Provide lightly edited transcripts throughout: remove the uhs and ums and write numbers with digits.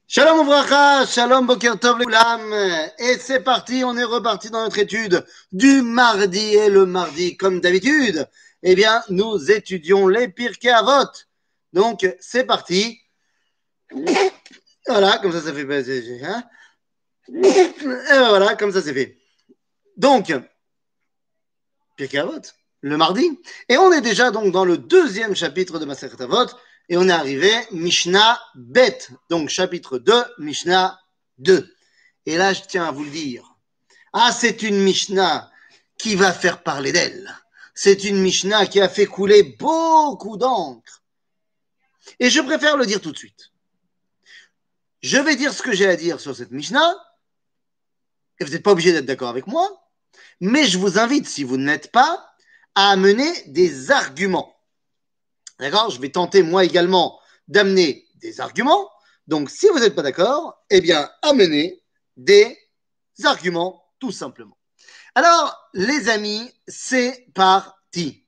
Shalom Ouvracha, Shalom Boker Tov Leoulam. Et c'est parti, on est reparti dans notre étude du mardi. Et le mardi, comme d'habitude, eh bien, nous étudions les Pirkei Avot. Donc, c'est parti. Voilà, comme ça fait. Hein, et voilà, comme ça c'est fait. Donc, Pirkei Avot, le mardi. Et on est déjà donc dans le deuxième chapitre de Masechet Avot. Et on est arrivé Mishnah Bet, donc chapitre 2, Mishnah 2. Et là, je tiens à vous le dire. Ah, c'est une Mishnah qui va faire parler d'elle. C'est une Mishnah qui a fait couler beaucoup d'encre. Et je préfère le dire tout de suite. Je vais dire ce que j'ai à dire sur cette Mishnah. Et vous n'êtes pas obligé d'être d'accord avec moi. Mais je vous invite, si vous ne l'êtes pas, à amener des arguments. D'accord? Je vais tenter, moi également, d'amener des arguments. Donc, si vous n'êtes pas d'accord, eh bien, amenez des arguments, tout simplement. Alors, les amis, c'est parti.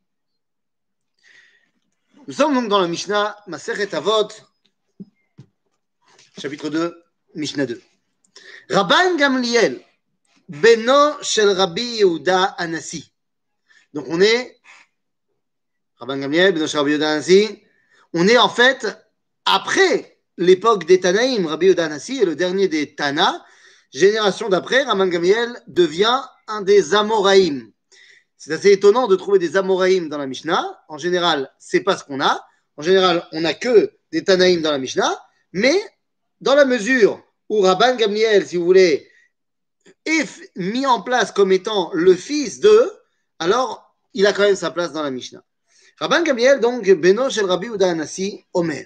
Nous sommes donc dans le Mishnah, Masechet Avot, chapitre 2, Mishnah 2. Rabban Gamliel, Beno shel Rabbi Yehuda Anassi. Donc, on est, Rabban Gamliel, Beno shel Rabbi Yehuda Anassi, on est en fait après l'époque des Tanaïm. Rabbi Yehuda Anassi est le dernier des Tana. Génération d'après, Rabban Gamliel devient un des Amoraïm. C'est assez étonnant de trouver des Amoraïm dans la Mishnah. En général, c'est pas ce qu'on a. En général, on n'a que des Tanaïm dans la Mishnah. Mais dans la mesure où Rabban Gamliel, si vous voulez, est mis en place comme étant le fils d'eux, alors il a quand même sa place dans la Mishnah. Rabban Gamliel, donc, Beno shel Rabbi Yehuda Anassi, Omer.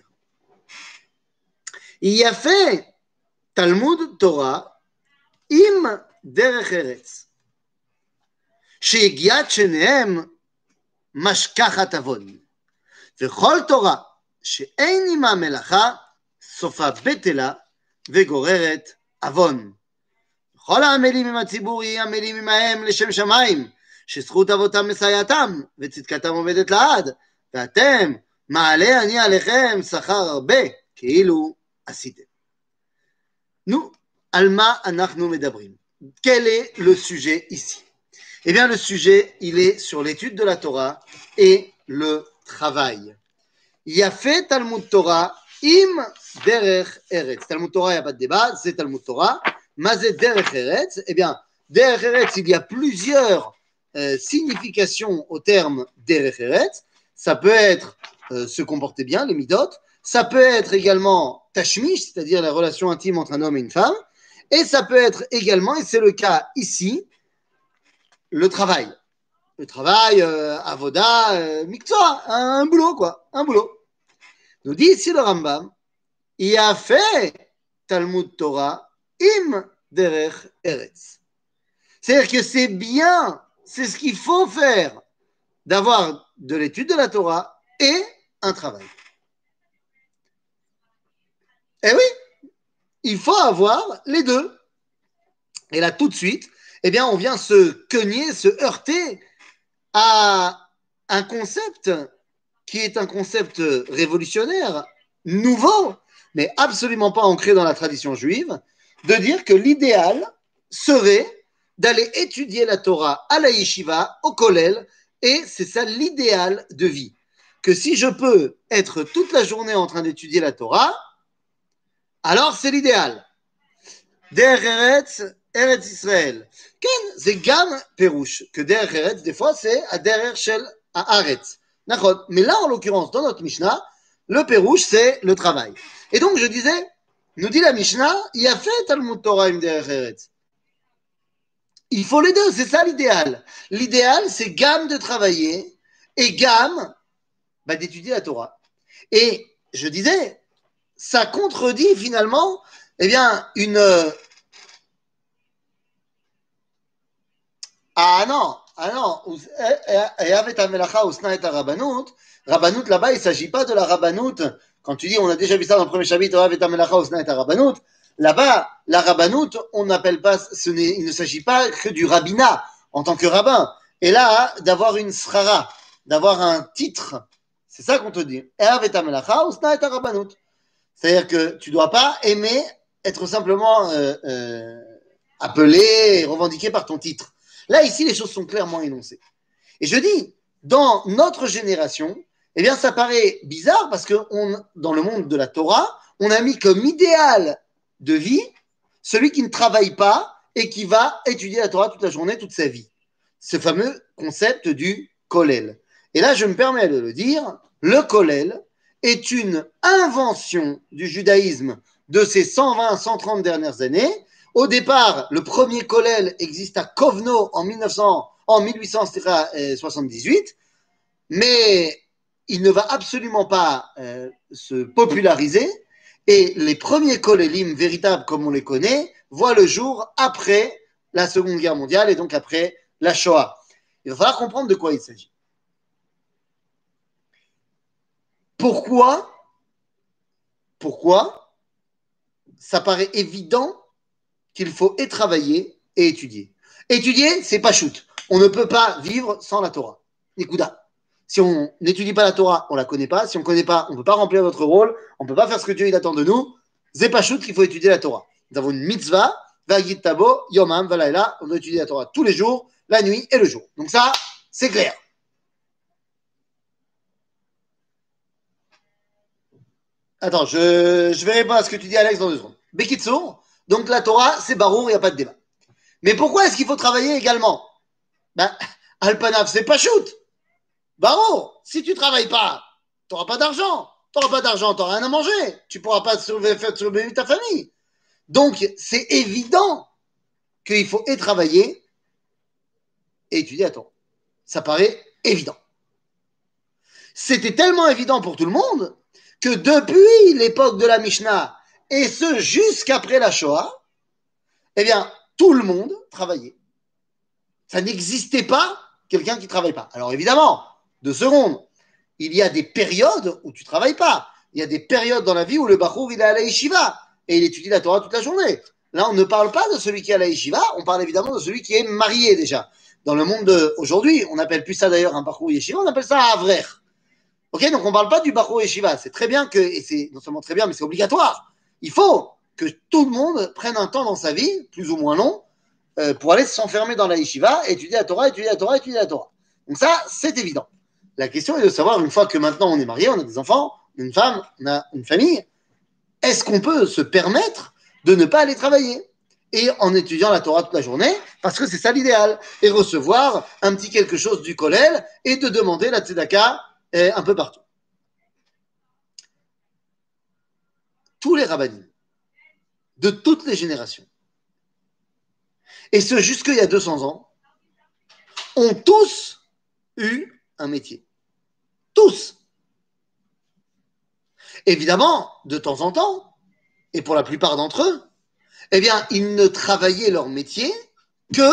Il y a fait Talmud Torah im derech eretz. שהגיעת שניהם משכחת עוון. וכל תורה שאין עמה מלאכה, סופה בטלה וגוררת עוון. וכל העמלים עם הציבור יהיו עמלים עמהם לשם שמיים, שזכות אבותם מסייעתם, וצדקתם עומדת לעד, ואתם מעלה אני עליכם שכר הרבה, כאילו עשיתם. Nous, על מה אנחנו מדברים? Quel est le sujet ici? Eh bien, le sujet, il est sur l'étude de la Torah et le travail. Il y a fait Talmud Torah im derech eretz. Talmud Torah, il n'y a pas de débat, c'est Talmud Torah. Mazé derech eretz. Eh bien, derech eretz, il y a plusieurs significations au terme derech eretz. Ça peut être se comporter bien, les midot. Ça peut être également tashmish, c'est-à-dire la relation intime entre un homme et une femme. Et ça peut être également, et c'est le cas ici, le travail. Le travail, avoda, miktsua, un boulot, quoi. Un boulot. Nous dit ici le Rambam, il a fait Talmud Torah im derech eretz. C'est-à-dire que c'est bien, c'est ce qu'il faut faire, d'avoir de l'étude de la Torah et un travail. Eh oui, il faut avoir les deux. Et là, tout de suite, eh bien, on vient se cogner, se heurter à un concept qui est un concept révolutionnaire, nouveau, mais absolument pas ancré dans la tradition juive, de dire que l'idéal serait d'aller étudier la Torah à la yeshiva, au kollel, et c'est ça l'idéal de vie. Que si je peux être toute la journée en train d'étudier la Torah, alors c'est l'idéal. Der Eretz, Eretz Israël. כן, זה גם פירוש, que דרך ארץ, des fois c'est הדרך של הארץ. נכון, mais là en l'occurrence, dans notre Mishnah, le פירוש c'est le travail. Et donc je disais, nous dit la Mishnah, il y a fait Talmud Torah im derech eretz. Il faut les deux, c'est ça l'idéal. L'idéal c'est gamme de travailler et gamme d'étudier la Torah. Et je disais, ça contredit finalement, eh bien, une... Ah non, Rabbanout là-bas, il ne s'agit pas de la Rabbanout. Quand tu dis, on a déjà vu ça dans le premier chapitre, là-bas, la Rabbanout, on n'appelle pas, il ne s'agit pas que du rabbinat en tant que rabbin. Et là, d'avoir une srara, d'avoir un titre, c'est ça qu'on te dit. C'est-à-dire que tu ne dois pas aimer être simplement appelé et revendiqué par ton titre. Là, ici, les choses sont clairement énoncées. Et je dis, dans notre génération, eh bien, ça paraît bizarre parce que dans le monde de la Torah, on a mis comme idéal de vie celui qui ne travaille pas et qui va étudier la Torah toute la journée, toute sa vie. Ce fameux concept du kollel. Et là, je me permets de le dire, le kollel est une invention du judaïsme de ces 120, 130 dernières années. Au départ, le premier kollel existe à Kovno en 1878, mais il ne va absolument pas se populariser. Et les premiers kollelim véritables, comme on les connaît, voient le jour après la Seconde Guerre mondiale et donc après la Shoah. Il va falloir comprendre de quoi il s'agit. Pourquoi ça paraît évident qu'il faut et travailler et étudier. Étudier, c'est pas shoot. On ne peut pas vivre sans la Torah. Nikuda. Si on n'étudie pas la Torah, on la connaît pas. Si on connaît pas, on peut pas remplir notre rôle. On peut pas faire ce que Dieu il attend de nous. C'est pas shoot qu'il faut étudier la Torah. Nous avons une mitzvah, vagit tabo, yomam, valaila. On doit étudier la Torah tous les jours, la nuit et le jour. Donc ça, c'est clair. Attends, je vais répondre à ce que tu dis, Alex, dans 2 secondes. Bekitsour, donc la Torah, c'est barour, il n'y a pas de débat. Mais pourquoi est-ce qu'il faut travailler également? Ben, Alpanav, c'est pas shoot. Barour, si tu travailles pas, tu n'auras pas d'argent. Tu n'auras pas d'argent, tu n'auras rien à manger. Tu ne pourras pas faire survivre ta famille. Donc, c'est évident qu'il faut et travailler et étudier à Torah. Ça paraît évident. C'était tellement évident pour tout le monde que depuis l'époque de la Mishnah, et ce jusqu'après la Shoah, eh bien, tout le monde travaillait. Ça n'existait pas quelqu'un qui ne travaille pas. Alors évidemment, 2 secondes, il y a des périodes où tu ne travailles pas. Il y a des périodes dans la vie où le Bachour, il est à la Yeshiva et il étudie la Torah toute la journée. Là, on ne parle pas de celui qui est à la Yeshiva, on parle évidemment de celui qui est marié déjà. Dans le monde d'aujourd'hui, on n'appelle plus ça d'ailleurs un Bachour Yeshiva, on appelle ça un Avrer. Ok, donc on ne parle pas du Bachour Yeshiva. C'est très bien que, et c'est non seulement très bien, mais c'est obligatoire. Il faut que tout le monde prenne un temps dans sa vie, plus ou moins long, pour aller s'enfermer dans la Yeshiva, étudier la Torah, étudier la Torah, étudier la Torah. Donc ça, c'est évident. La question est de savoir, une fois que maintenant on est marié, on a des enfants, une femme, on a une famille, est-ce qu'on peut se permettre de ne pas aller travailler et en étudiant la Torah toute la journée, parce que c'est ça l'idéal, et recevoir un petit quelque chose du kollel et de demander la tzedaka un peu partout. Tous les rabbinim, de toutes les générations, et ce jusqu'il y a 200 ans, ont tous eu un métier. Tous. Évidemment, de temps en temps, et pour la plupart d'entre eux, eh bien, ils ne travaillaient leur métier que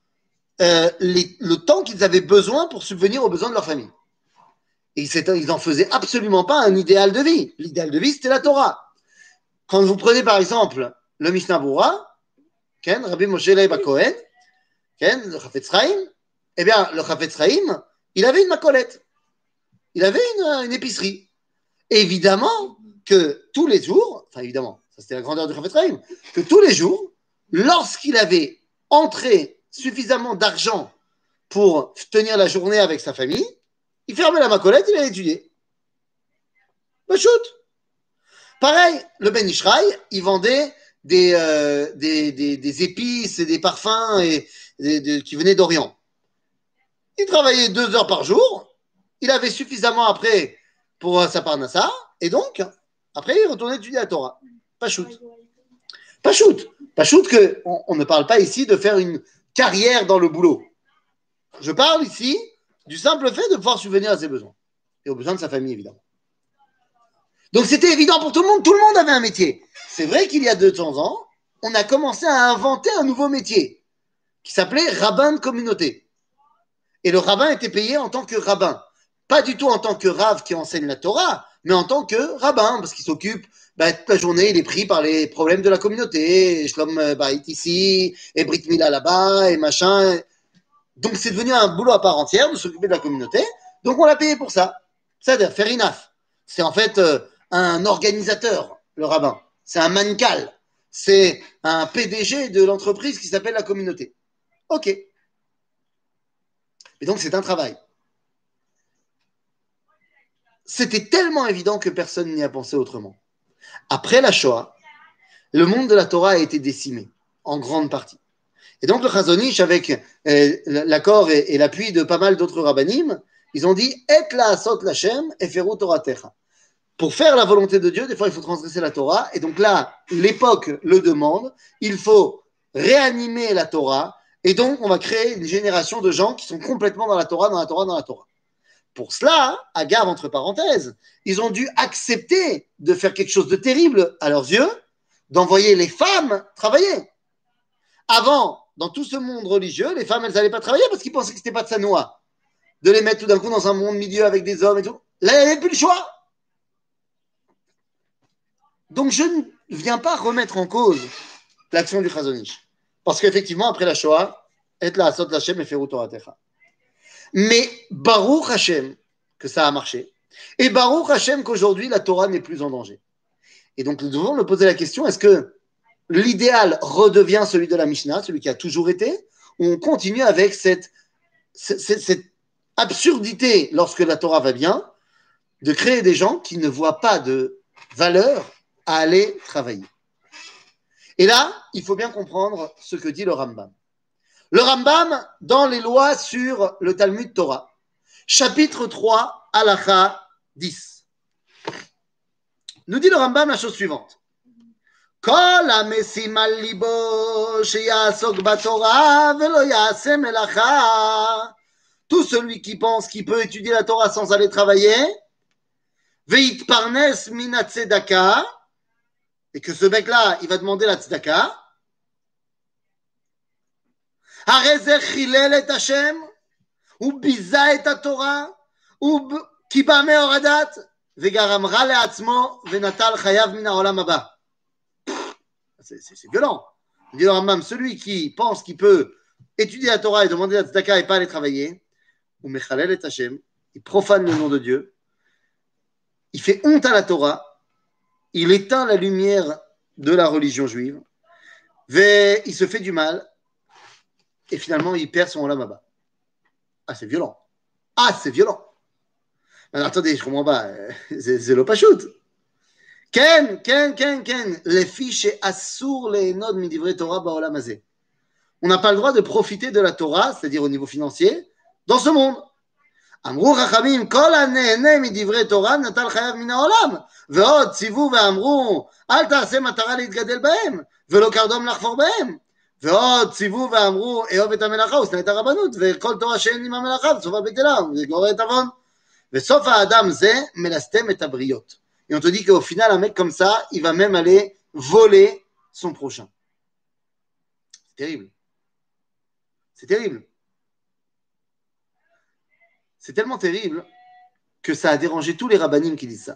le temps qu'ils avaient besoin pour subvenir aux besoins de leur famille. Et ils n'en faisaient absolument pas un idéal de vie. L'idéal de vie, c'était la Torah. Quand vous prenez par exemple le Mishnah Berurah, Rabbi Moshe Leib Cohen, le Chafetz Chaim, eh bien, le Chafetz Chaim, il avait une macolette. Il avait une épicerie. Évidemment que tous les jours, enfin évidemment, ça c'était la grandeur du Chafetz Chaim, que tous les jours, lorsqu'il avait entré suffisamment d'argent pour tenir la journée avec sa famille, il fermait la macolette, il allait étudier. Ben shoot. Pareil, le Ben Ishraï, il vendait des épices et des parfums qui venaient d'Orient. Il travaillait 2 heures par jour, il avait suffisamment après pour sa parnassa, et donc, après, il retournait étudier la Torah. Pas shoot. Pas shoot. Pas shoot qu'on ne parle pas ici de faire une carrière dans le boulot. Je parle ici du simple fait de pouvoir subvenir à ses besoins. Et aux besoins de sa famille, évidemment. Donc, c'était évident pour tout le monde. Tout le monde avait un métier. C'est vrai qu'il y a 200 ans, on a commencé à inventer un nouveau métier qui s'appelait rabbin de communauté. Et le rabbin était payé en tant que rabbin. Pas du tout en tant que rave qui enseigne la Torah, mais en tant que rabbin, parce qu'il s'occupe toute la journée, il est pris par les problèmes de la communauté, Shlom Bayit ici, et Brit Mila là-bas, et machin. Donc c'est devenu un boulot à part entière de s'occuper de la communauté. Donc on l'a payé pour ça. C'est-à-dire, fair enough. C'est en fait un organisateur, le rabbin. C'est un mankal. c'est un PDG de l'entreprise qui s'appelle la communauté. Ok. Et donc, c'est un travail. C'était tellement évident que personne n'y a pensé autrement. Après la Shoah, le monde de la Torah a été décimé, en grande partie. Et donc, le Chazon Ish, avec l'accord et l'appui de pas mal d'autres rabbinim, ils ont dit « Et la asot l'Hashem, eferu Toratecha » pour faire la volonté de Dieu, des fois, il faut transgresser la Torah. Et donc là, l'époque le demande. Il faut réanimer la Torah. Et donc, on va créer une génération de gens qui sont complètement dans la Torah, dans la Torah, dans la Torah. Pour cela, Agar, entre parenthèses, ils ont dû accepter de faire quelque chose de terrible à leurs yeux, d'envoyer les femmes travailler. Avant, dans tout ce monde religieux, les femmes, elles n'allaient pas travailler parce qu'ils pensaient que ce n'était pas de sa noix. De les mettre tout d'un coup dans un monde milieu avec des hommes et tout. Là, il n'y avait plus le choix. Donc, je ne viens pas remettre en cause l'action du Chazon Ish. Parce qu'effectivement, après la Shoah, et la asot l'Hashem et feru Toratecha. Mais Baruch Hashem, que ça a marché. Et Baruch Hashem, qu'aujourd'hui, la Torah n'est plus en danger. Et donc, nous devons nous poser la question, est-ce que l'idéal redevient celui de la Mishnah, celui qui a toujours été, ou on continue avec cette absurdité, lorsque la Torah va bien, de créer des gens qui ne voient pas de valeur à aller travailler. Et là, il faut bien comprendre ce que dit le Rambam. Le Rambam, dans les lois sur le Talmud Torah, chapitre 3, halakha 10, nous dit le Rambam la chose suivante. Kol hamesim al libo sheyasok batorah velo yaseh melacha. Tout celui qui pense qu'il peut étudier la Torah sans aller travailler, veitparnes min hatzedaka, et que ce mec-là, il va demander la tzedaka. הרי זה חילל את השם, הוא ביזה את התורה, הוא קיבע מהורדת, וגרם רע לעצמו, ונטל חייו מן העולם הבא. C'est violent. Il dit Rambam, celui qui pense qu'il peut étudier la Torah et demander la tzedaka et pas aller travailler, ou mechalel et Hashem, il profane le nom de Dieu, il fait honte à la Torah, il éteint la lumière de la religion juive, il se fait du mal, et finalement, il perd son olam haba. Ah, c'est violent. Ah, c'est violent. Alors, attendez, je comprends pas. C'est le pachout. Ken. Les fiches assour les nodes midivrei Torah ba'olam hazeh. On n'a pas le droit de profiter de la Torah, c'est-à-dire au niveau financier, dans ce monde. Amrou chachamim kol hanehene midivrei Torah natal chayav min ha'olam. Ve'od tzivu ve'amrou al ta'aseh matara להתגדל בהם ולא קרדום לחפור בהם. ועוד ציוו ואמרו אהוב את המלאכה ושנא את הרבנות וכל תורה שאין עם המלאכה וסופה בטלה וגורר את עוון וסוף האדם זה מלסתם את הבריות. Et on te dit qu'au final un mec comme ça il va même aller voler son prochain. C'est terrible. C'est terrible. C'est tellement terrible que ça a dérangé tous les rabbanim qui disent ça.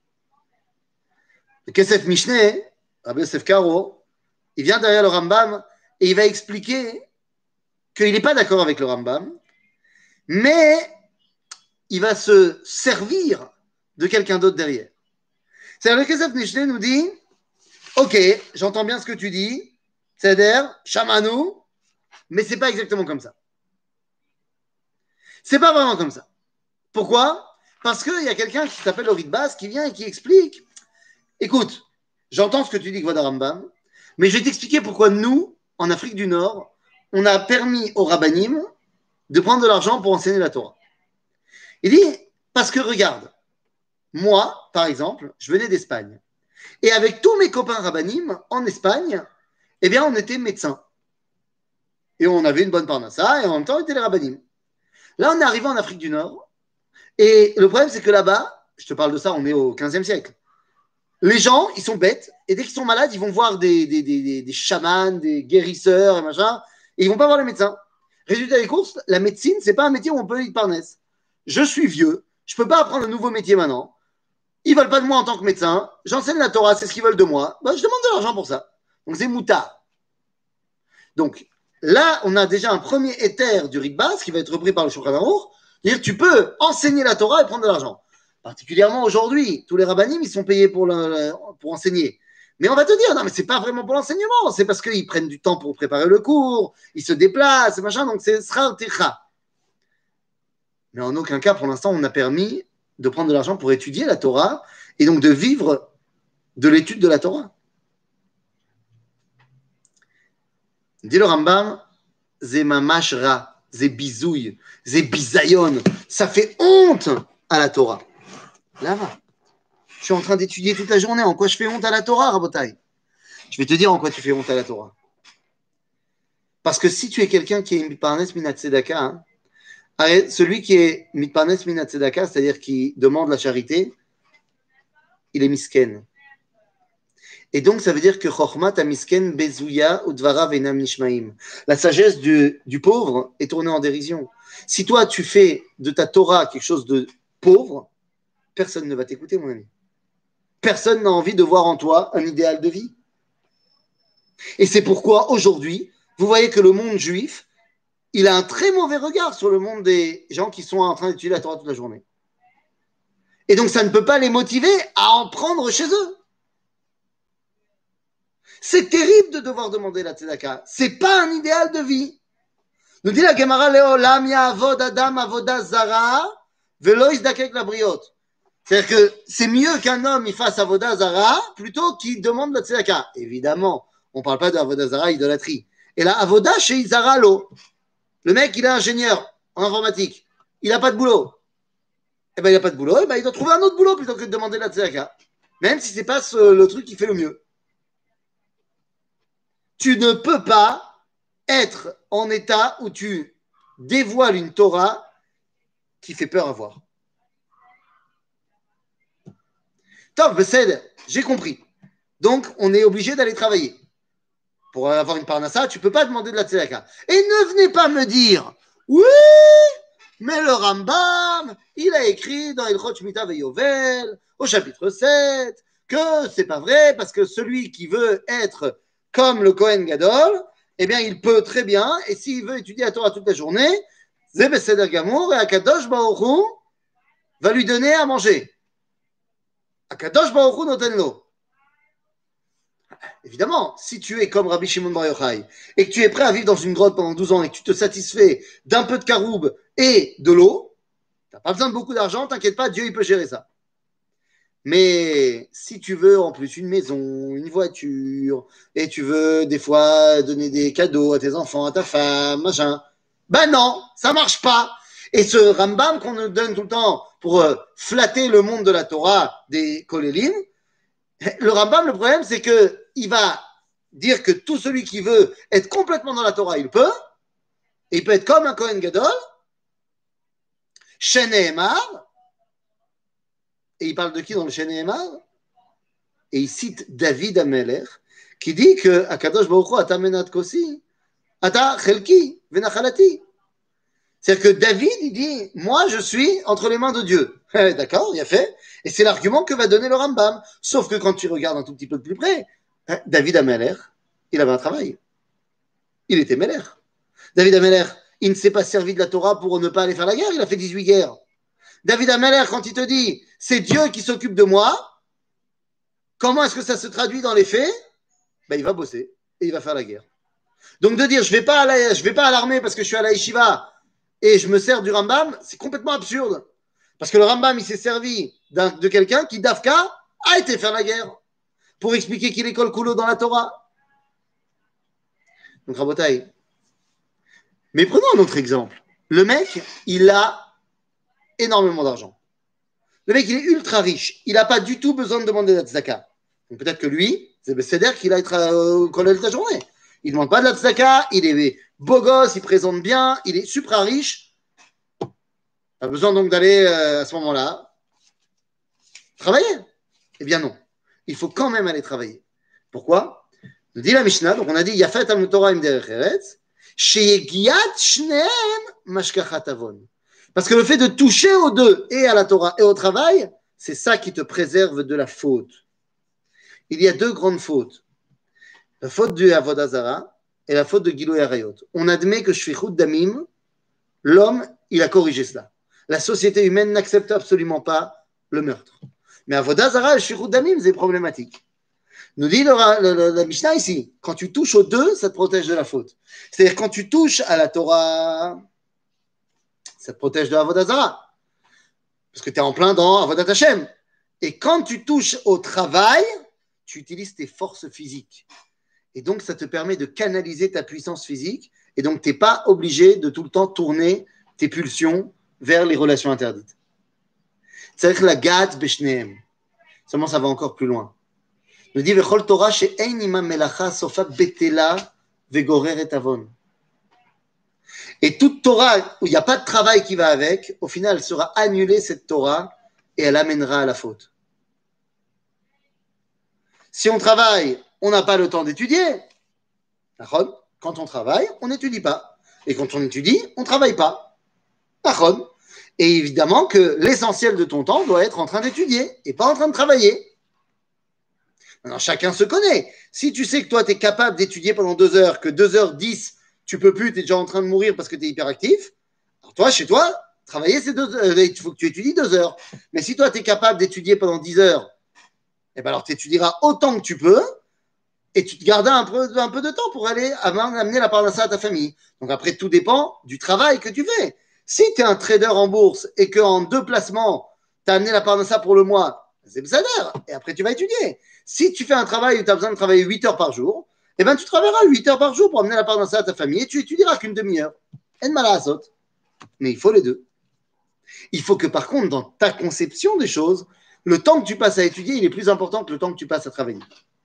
Le Kesef Mishneh, Rabbi Yosef Karo, il vient derrière le Rambam et il va expliquer qu'il n'est pas d'accord avec le Rambam, mais il va se servir de quelqu'un d'autre derrière. C'est-à-dire le Kesef Mishneh nous dit ok, j'entends bien ce que tu dis, c'est-à-dire, Shamanou, mais c'est pas exactement comme ça. C'est pas vraiment comme ça. Pourquoi? Parce qu'il y a quelqu'un qui s'appelle Orit Bas qui vient et qui explique écoute, j'entends ce que tu dis, Kvod Rambam, mais je vais t'expliquer pourquoi nous, en Afrique du Nord, on a permis aux rabbanim de prendre de l'argent pour enseigner la Torah. Il dit, parce que regarde, moi, par exemple, je venais d'Espagne. Et avec tous mes copains rabbanim, en Espagne, eh bien, on était médecins. Et on avait une bonne parnassa, et en même temps, on était les rabbanim. Là, on est arrivé en Afrique du Nord, et le problème, c'est que là-bas, je te parle de ça, on est au 15e siècle, les gens, ils sont bêtes, et dès qu'ils sont malades, ils vont voir des chamans, des guérisseurs, et machin, et ils vont pas voir les médecins. Résultat des courses, la médecine, c'est pas un métier où on peut y parnesse. Je suis vieux, je peux pas apprendre un nouveau métier maintenant, ils veulent pas de moi en tant que médecin, j'enseigne la Torah, c'est ce qu'ils veulent de moi, bah, je demande de l'argent pour ça. Donc c'est moutard. Donc là, on a déjà un premier éther du Rikbas qui va être repris par le Shulchan Aruch, c'est-à-dire tu peux enseigner la Torah et prendre de l'argent. Particulièrement aujourd'hui, tous les rabbanim, ils sont payés pour enseigner. Mais on va te dire, non, mais c'est pas vraiment pour l'enseignement, c'est parce qu'ils prennent du temps pour préparer le cours, ils se déplacent, machin, donc c'est sera techa. Mais en aucun cas, pour l'instant, on a permis de prendre de l'argent pour étudier la Torah et donc de vivre de l'étude de la Torah. Dit le Rambam, c'est mamash ra, c'est bizouille, c'est bisayon, ça fait honte à la Torah. Là-bas, je suis en train d'étudier toute la journée, en quoi je fais honte à la Torah, Rabotai? Je vais te dire en quoi tu fais honte à la Torah. Parce que si tu es quelqu'un qui est mitparnes minat tzedaka, hein, celui qui est mitparnes minat tzedaka, c'est-à-dire qui demande la charité, il est misken. Et donc, ça veut dire que Chochmat misken bezouya udvara venam nishmaim. La sagesse du pauvre est tournée en dérision. Si toi, tu fais de ta Torah quelque chose de pauvre, personne ne va t'écouter, mon ami. Personne n'a envie de voir en toi un idéal de vie. Et c'est pourquoi, aujourd'hui, vous voyez que le monde juif, il a un très mauvais regard sur le monde des gens qui sont en train d'étudier la Torah toute la journée. Et donc, ça ne peut pas les motiver à en prendre chez eux. C'est terrible de devoir demander la tzedaka. C'est pas un idéal de vie. Nous dit la Gemara Leolam ya'avod adam avoda zara velo izdakek la briot. C'est-à-dire que c'est mieux qu'un homme il fasse avoda zara plutôt qu'il demande la tzedaka. Évidemment, on ne parle pas de avoda zara idolâtrie. Et là, avoda chez Izara lo. Le mec, il est ingénieur en informatique. Il n'a pas de boulot. Eh ben, il n'a pas de boulot. Eh ben, il doit trouver un autre boulot plutôt que de demander la tzedaka. Même si c'est pas le truc qui fait le mieux. Tu ne peux pas être en état où tu dévoiles une Torah qui fait peur à voir. Top, Besed, j'ai compris. Donc, on est obligé d'aller travailler. Pour avoir une parnassa, tu ne peux pas demander de la tzedaka. Et ne venez pas me dire, oui, mais le Rambam, il a écrit dans Ilchot Shmita Veyovel, au chapitre 7, que c'est pas vrai, parce que celui qui veut être comme le Kohen Gadol, eh bien, il peut très bien, et s'il veut étudier la Torah toute la journée, Zé Beseder Gamour, et Akadosh Baruch Hu va lui donner à manger. Akadosh Baruch Hu notenlo. Évidemment, si tu es comme Rabbi Shimon Bar Yochai et que tu es prêt à vivre dans une grotte pendant 12 ans et que tu te satisfais d'un peu de caroube et de l'eau, tu n'as pas besoin de beaucoup d'argent, t'inquiète pas, Dieu il peut gérer ça. Mais si tu veux en plus une maison, une voiture, et tu veux des fois donner des cadeaux à tes enfants, à ta femme, machin, ben non, ça marche pas. Et ce Rambam qu'on nous donne tout le temps pour flatter le monde de la Torah des Kolélim, le Rambam, le problème, c'est qu'il va dire que tout celui qui veut être complètement dans la Torah, il peut, et il peut être comme un Kohen Gadol, Sheneemar, et il parle de qui dans le Sheneemar? Et il cite David Amelech, qui dit que Akadosh Baruch Hu ata menat kosi, ata chelki venachalati. C'est-à-dire que David, il dit, moi, je suis entre les mains de Dieu. D'accord, il a fait. Et c'est l'argument que va donner le Rambam. Sauf que quand tu regardes un tout petit peu de plus près, David Amelech, il avait un travail. Il était Melech. David Amelech, il ne s'est pas servi de la Torah pour ne pas aller faire la guerre. Il a fait 18 guerres. David Amelech, quand il te dit, c'est Dieu qui s'occupe de moi, comment est-ce que ça se traduit dans les faits? Ben, il va bosser et il va faire la guerre. Donc de dire, je vais pas à l'armée parce que je suis à la yeshiva et je me sers du Rambam, c'est complètement absurde. Parce que le Rambam, il s'est servi de quelqu'un qui, d'Afka, a été faire la guerre pour expliquer qu'il est kol kulo dans la Torah. Donc, Rabotai. Mais prenons un autre exemple. Le mec, il a énormément d'argent. Le mec, il est ultra riche. Il n'a pas du tout besoin de demander de la tzedaka. Donc peut-être que lui, c'est-à-dire qu'il a être collègue de la journée. Il ne demande pas de la tzedaka, il est beau gosse, il présente bien, il est super riche. Pas besoin donc d'aller à ce moment-là travailler. Eh bien non. Il faut quand même aller travailler. Pourquoi? Nous dit la Mishnah, donc on a dit Yafet al Torah im derech eretz, sheyegiat shneem mashkachat avon. Parce que le fait de toucher aux deux, et à la Torah et au travail, c'est ça qui te préserve de la faute. Il y a deux grandes fautes. La faute du Avodah Zara et la faute de Giloui Arayot. On admet que Shfichut Damim, l'homme, il a corrigé cela. La société humaine n'accepte absolument pas le meurtre. Mais Avodah Zara et Shfichut Damim, c'est problématique. Nous dit la Mishnah ici, quand tu touches aux deux, ça te protège de la faute. C'est-à-dire quand tu touches à la Torah, ça te protège de Avodah Zarah. Parce que tu es en plein dans Avodat Hashem. Et quand tu touches au travail, tu utilises tes forces physiques. Et donc, ça te permet de canaliser ta puissance physique. Et donc, tu n'es pas obligé de tout le temps tourner tes pulsions vers les relations interdites. C'est-à-dire que la gad beshneem. Seulement, ça va encore plus loin. Il dit, Vechol Torah she'ein imam melacha sofa betela vegoreret avon. Et toute Torah où il n'y a pas de travail qui va avec, au final, elle sera annulée, cette Torah, et elle amènera à la faute. Si on travaille, on n'a pas le temps d'étudier. Quand on travaille, on n'étudie pas. Et quand on étudie, on ne travaille pas. Et évidemment que l'essentiel de ton temps doit être en train d'étudier et pas en train de travailler. Maintenant, chacun se connaît. Si tu sais que toi, tu es capable d'étudier pendant 2 heures, que 2h10, tu peux plus, tu es déjà en train de mourir parce que tu es hyperactif, alors toi, chez toi, travailler, c'est 2 heures. Il faut que tu étudies 2 heures. Mais si toi, tu es capable d'étudier pendant 10 heures, eh ben alors tu étudieras autant que tu peux et tu te gardes un peu de temps pour aller amener la parnassa à ta famille. Donc après, tout dépend du travail que tu fais. Si tu es un trader en bourse et qu'en 2 placements, tu as amené la parnassa pour le mois, c'est bzadar. Et après, tu vas étudier. Si tu fais un travail où tu as besoin de travailler 8 heures par jour, eh ben, tu travailleras 8 heures par jour pour amener la parnassa à ta famille et tu étudieras qu'une demi-heure. En malasot. Mais il faut les deux. Il faut que par contre, dans ta conception des choses, le temps que tu passes à étudier, il est plus important que le temps que tu passes à travailler.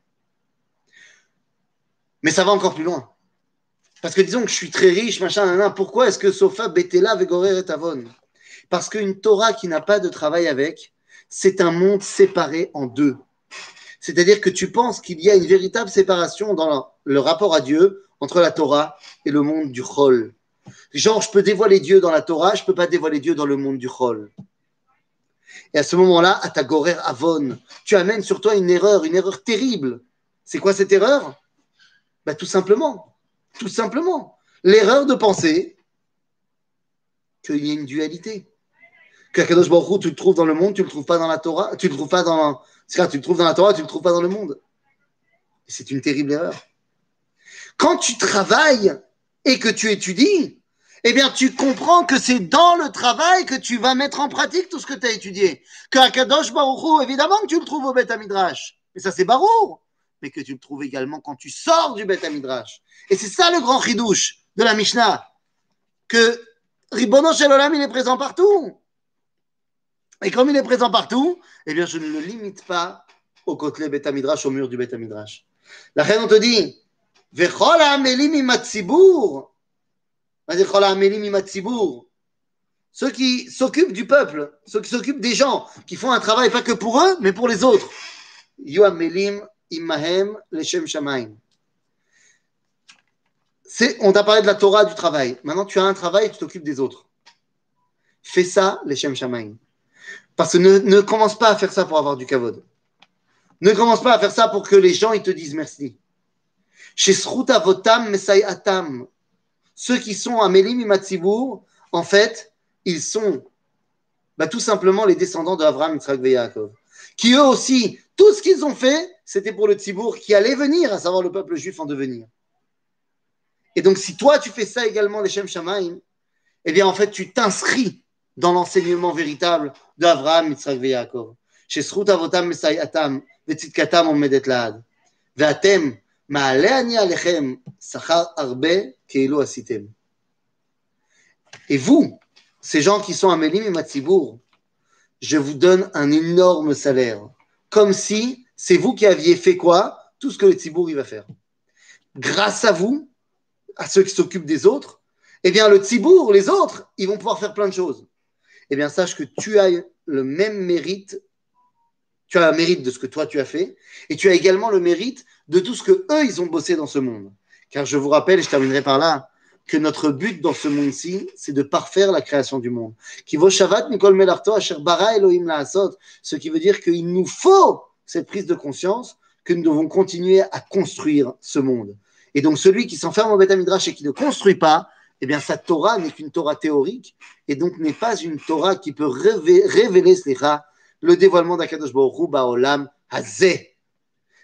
Mais ça va encore plus loin. Parce que disons que je suis très riche, machin, nanana, pourquoi est-ce que Sofa, Betela, Vegorer et Avon? Parce qu'une Torah qui n'a pas de travail avec, c'est un monde séparé en deux. C'est-à-dire que tu penses qu'il y a une véritable séparation dans le rapport à Dieu entre la Torah et le monde du Chol. Genre, je peux dévoiler Dieu dans la Torah, je ne peux pas dévoiler Dieu dans le monde du Chol. Et à ce moment-là, à ta Gorer Avon, tu amènes sur toi une erreur terrible. C'est quoi cette erreur? Bah, tout simplement, l'erreur de penser qu'il y a une dualité. Qu'Akadosh Baruch Hu, tu le trouves dans le monde, tu ne le trouves pas dans la Torah, tu le trouves pas dans... tu le trouves dans la Torah, tu ne le trouves pas dans le monde. Et c'est une terrible erreur. Quand tu travailles et que tu étudies, eh bien, tu comprends que c'est dans le travail que tu vas mettre en pratique tout ce que tu as étudié. Que Akadosh Baruch Hu, évidemment que tu le trouves au Beth Midrash. Mais ça, c'est barour. Mais que tu le trouves également quand tu sors du Beth Midrash. Et c'est ça le grand chidouche de la Mishnah. Que Ribono Shel Olam, il est présent partout. Et comme il est présent partout, eh bien, je ne le limite pas au côté Beth Midrash, au mur du Beth Midrash. La reine, on te dit, Vechol ha'amelim im hatzibur. Ceux qui s'occupent du peuple, ceux qui s'occupent des gens, qui font un travail pas que pour eux, mais pour les autres. Yuamelim imahem leshem shamayim. On t'a parlé de la Torah, du travail. Maintenant, tu as un travail et tu t'occupes des autres. Fais ça, leshem shamayim. Parce que ne commence pas à faire ça pour avoir du kavod. Ne commence pas à faire ça pour que les gens ils te disent merci. Chez Srut Avotam Mesai Atam. Ceux qui sont à Melim Imatzibour, en fait, ils sont tout simplement les descendants d'Avraham, Yitzhak et Yaakov. Qui eux aussi, tout ce qu'ils ont fait, c'était pour le Tzibour qui allait venir, à savoir le peuple juif en devenir. Et donc, si toi, tu fais ça également, les Shem Shamaim, eh bien, en fait, tu t'inscris dans l'enseignement véritable d'Avraham, Yitzhak et Yaakov. Chez Srut Avotam Mesai Atam, Vetzitkatam Omedet Laad. Ve'atem, Ma'ale ani alechem, Sachar Arbe, Keilo Asitem. Et vous, ces gens qui sont à Melim et Matsibour, je vous donne un énorme salaire. Comme si c'est vous qui aviez fait quoi? Tout ce que le Tzibour il va faire. Grâce à vous, à ceux qui s'occupent des autres, eh bien le Tzibour, les autres, ils vont pouvoir faire plein de choses. Eh bien sache que tu as le même mérite, tu as un mérite de ce que toi tu as fait, et tu as également le mérite de tout ce que eux ils ont bossé dans ce monde. Car je vous rappelle, et je terminerai par là, que notre but dans ce monde-ci, c'est de parfaire la création du monde. Qui vaut Shavat Mikol Melarto Asher Bara Elohim Laasot, ce qui veut dire qu'il nous faut cette prise de conscience que nous devons continuer à construire ce monde. Et donc celui qui s'enferme au Beth Midrash et qui ne construit pas, eh bien sa Torah n'est qu'une Torah théorique et donc n'est pas une Torah qui peut révéler le dévoilement d'Akadosh Baruch Hu Ba'olam Hazeh.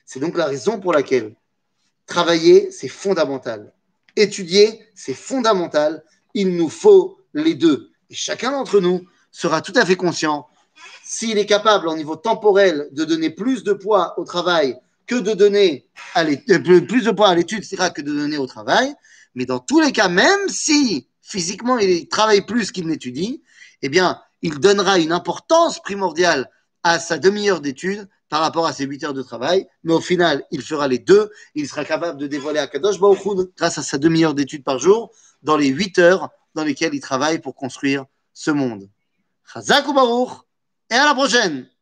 C'est donc la raison pour laquelle travailler, c'est fondamental. Étudier, c'est fondamental. Il nous faut les deux. Et chacun d'entre nous sera tout à fait conscient s'il est capable, au niveau temporel, de donner plus de poids au travail que de donner plus de poids à l'étude, c'est-à-dire que de donner au travail. Mais dans tous les cas, même si physiquement il travaille plus qu'il n'étudie, eh bien, il donnera une importance primordiale à sa demi-heure d'étude par rapport à ses 8 heures de travail. Mais au final, il fera les deux. Il sera capable de dévoiler à Kadosh Baruch Hu grâce à sa demi-heure d'étude par jour dans les 8 heures dans lesquelles il travaille pour construire ce monde. Chazak ou Baruch, et à la prochaine!